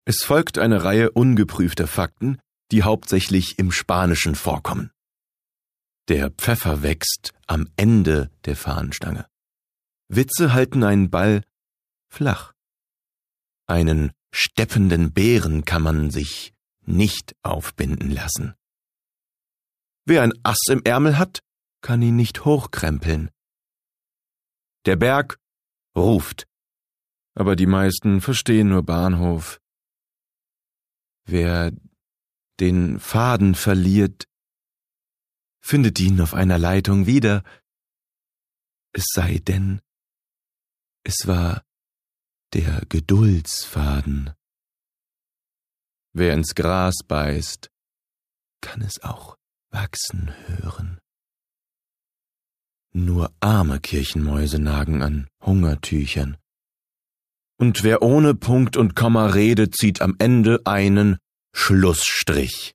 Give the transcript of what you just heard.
Es folgt eine Reihe ungeprüfter Fakten, die hauptsächlich im Spanischen vorkommen. Der Pfeffer wächst am Ende der Fahnenstange. Witze halten einen Ball flach. Einen steppenden Bären kann man sich nicht aufbinden lassen. Wer ein Ass im Ärmel hat, kann ihn nicht hochkrempeln. Der Berg ruft, aber die meisten verstehen nur Bahnhof. Wer den Faden verliert, findet ihn auf einer Leitung wieder, es sei denn, es war der Geduldsfaden. Wer ins Gras beißt, kann es auch wachsen hören. Nur arme Kirchenmäuse nagen an Hungertüchern. Und wer ohne Punkt und Komma redet, zieht am Ende einen Schlussstrich.